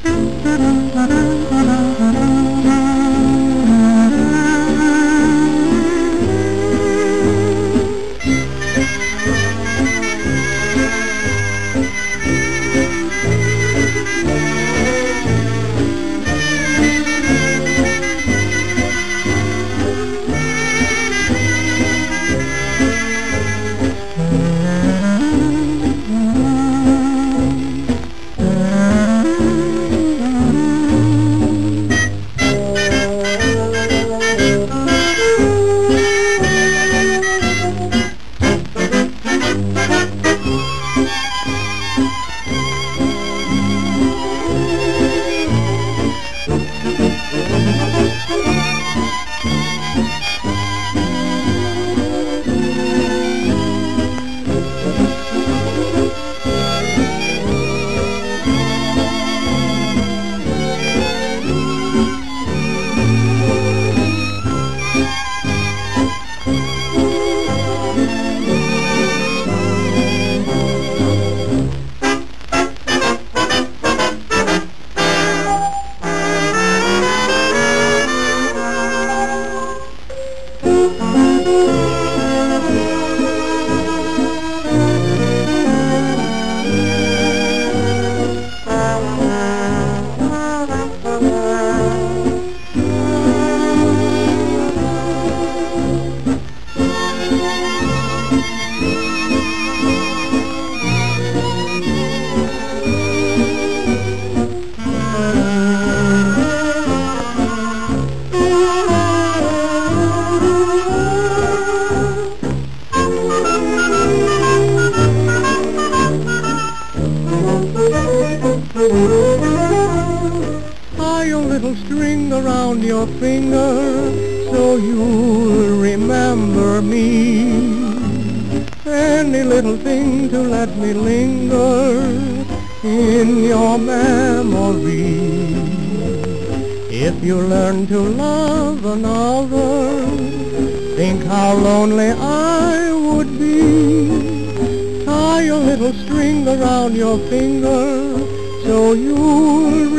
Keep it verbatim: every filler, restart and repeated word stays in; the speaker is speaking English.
Tie a little string around your finger so you'll remember me. Any little thing to let me linger in your memory. If you learn to love another, think how lonely I would be. Tie a little string around your finger so you'll